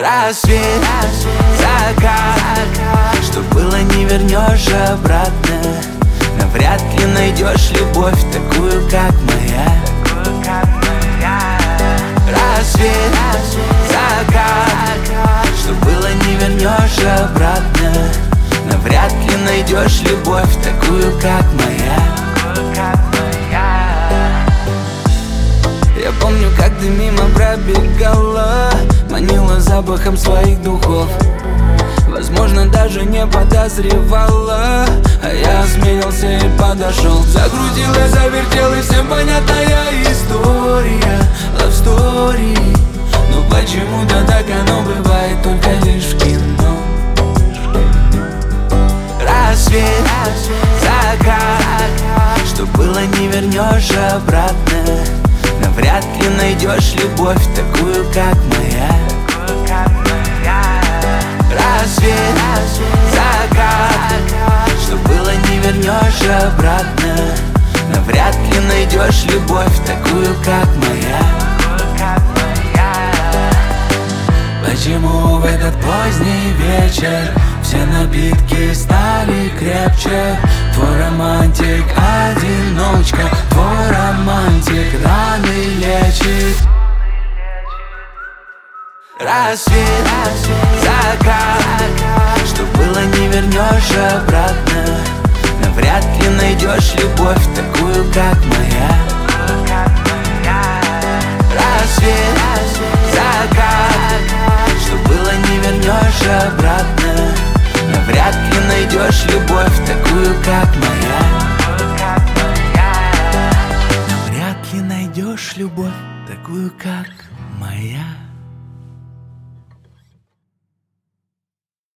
Рассвет, закат, что было не вернешь обратно. Навряд ли найдешь любовь такую, как моя. Рассвет, закат, что было не вернешь обратно. Навряд ли найдешь любовь такую, как моя. Я помню, как ты мимо пробегала, манила запахом своих духов. Возможно, даже не подозревала, а я осмелился и подошел. Закрутил и завертел, и всем понятная история, love story. Но почему-то так оно бывает только лишь в кино. Рассвет, закат, что было не вернешь обратно. Навряд ли найдешь любовь такую, как моя. Рассвет, закат, что было не вернешь обратно. Навряд ли найдешь любовь такую, как моя. Почему в этот поздний вечер все напитки стали крепче? Твой романтик одиночка, твой романтик раны лечит. Рассвет, закат, что было не вернешь обратно. Навряд ли найдешь любовь такую, как моя. Рассвет, закат, что было не вернешь обратно. Навряд ли найдешь любовь такую, как моя. Навряд ли найдешь любовь такую, как моя.